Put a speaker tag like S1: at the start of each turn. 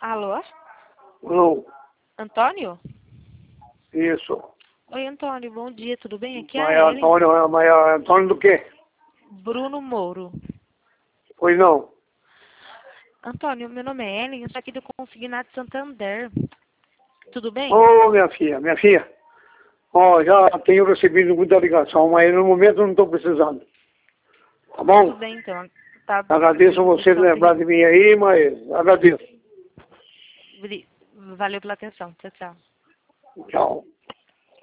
S1: Alô?
S2: Não,
S1: Antônio?
S2: isso.
S1: Oi, Antônio, bom dia, tudo bem? Aqui é
S2: Mas
S1: a
S2: é
S1: Ellen.
S2: Antônio, mas é Antônio do quê?
S1: Bruno Mouro.
S2: Pois não.
S1: Antônio, meu nome é Ellen, eu sou aqui do Consignado Santander. Tudo bem?
S2: Ô, minha filha. Ó, já tenho recebido muita ligação, mas no momento eu não estou precisando. Tá bom?
S1: Tudo bem, então. Tá.
S2: Agradeço você lembrar de mim aí, mas agradeço.
S1: Valeu pela atenção. Tchau, tchau.
S2: Tchau.